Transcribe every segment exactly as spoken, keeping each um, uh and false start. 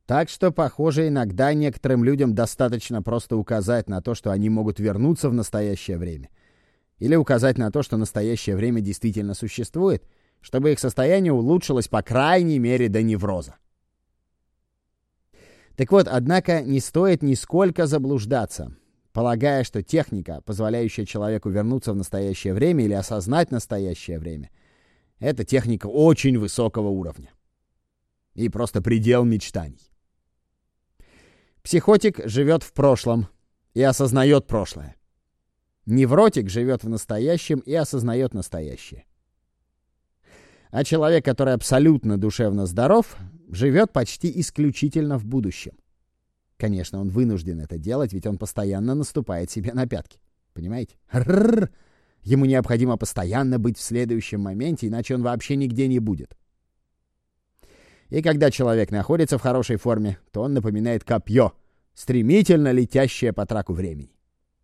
Так что, похоже, иногда некоторым людям достаточно просто указать на то, что они могут вернуться в настоящее время. Или указать на то, что настоящее время действительно существует, чтобы их состояние улучшилось по крайней мере до невроза. Так вот, однако, не стоит нисколько заблуждаться, полагая, что техника, позволяющая человеку вернуться в настоящее время или осознать настоящее время, это техника очень высокого уровня. И просто предел мечтаний. Психотик живет в прошлом и осознает прошлое. Невротик живет в настоящем и осознает настоящее. А человек, который абсолютно душевно здоров, живет почти исключительно в будущем. Конечно, он вынужден это делать, ведь он постоянно наступает себе на пятки. Понимаете? Р-р-р. Ему необходимо постоянно быть в следующем моменте, иначе он вообще нигде не будет. И когда человек находится в хорошей форме, то он напоминает копье, стремительно летящее по траку времени.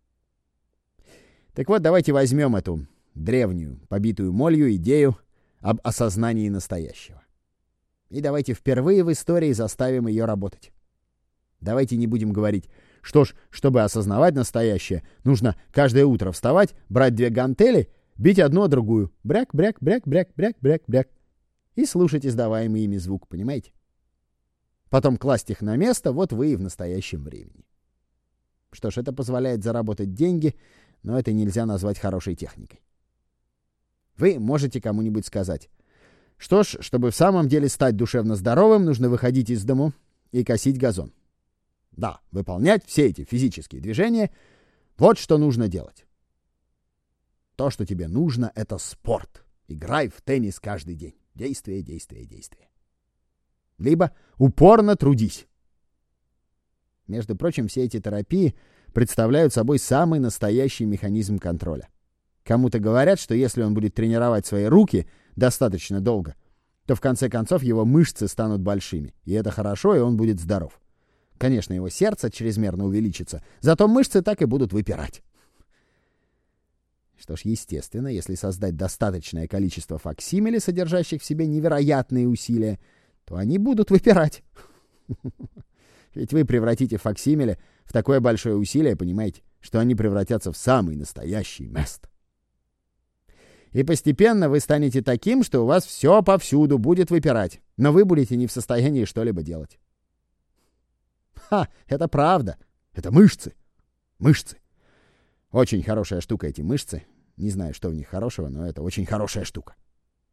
Так вот, давайте возьмем эту древнюю, побитую молью идею об осознании настоящего. И давайте впервые в истории заставим ее работать. Давайте не будем говорить, что ж, чтобы осознавать настоящее, нужно каждое утро вставать, брать две гантели, бить одну о другую. Бряк, бряк, бряк, бряк, бряк, бряк, бряк. И слушать издаваемый ими звук, понимаете? Потом класть их на место, вот вы и в настоящем времени. Что ж, это позволяет заработать деньги, но это нельзя назвать хорошей техникой. Вы можете кому-нибудь сказать: что ж, чтобы в самом деле стать душевно здоровым, нужно выходить из дому и косить газон. Да, выполнять все эти физические движения — вот что нужно делать. То, что тебе нужно, — это спорт. Играй в теннис каждый день. Действие, действие, действие. Либо упорно трудись. Между прочим, все эти терапии представляют собой самый настоящий механизм контроля. Кому-то говорят, что если он будет тренировать свои руки достаточно долго, то в конце концов его мышцы станут большими. И это хорошо, и он будет здоров. Конечно, его сердце чрезмерно увеличится, зато мышцы так и будут выпирать. Что ж, естественно, если создать достаточное количество факсимиле, содержащих в себе невероятные усилия, то они будут выпирать. Ведь вы превратите факсимиле в такое большое усилие, понимаете, что они превратятся в самый настоящий мест. И постепенно вы станете таким, что у вас все повсюду будет выпирать, но вы будете не в состоянии что-либо делать. Ха, это правда. Это мышцы. Мышцы. Очень хорошая штука эти мышцы. Не знаю, что в них хорошего, но это очень хорошая штука.